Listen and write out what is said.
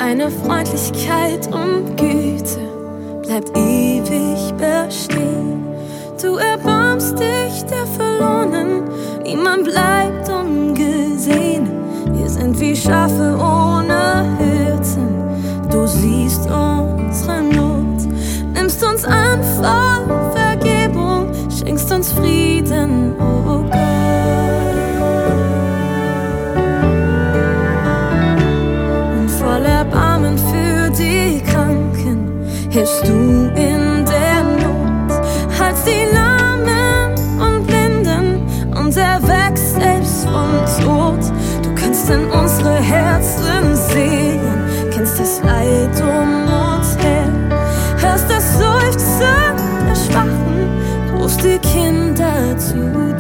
Deine Freundlichkeit und Güte bleibt ewig bestehen. Du erbarmst dich der Verlorenen, niemand bleibt ungesehen. Wir sind wie Schafe ohne Hirten, du siehst unsere Not, nimmst uns an voll Vergebung, schenkst uns Frieden, oh Gott. Und voll Erbarmen für die Kranken hilfst du in der Not, heilst die Lahmen und Blinden und erweckst selbst vom Tod. Du kannst in unsere Herzen sehen, kennst das Leid uns her, hörst das Seufzen der Schwachen, rufst die Kinder zu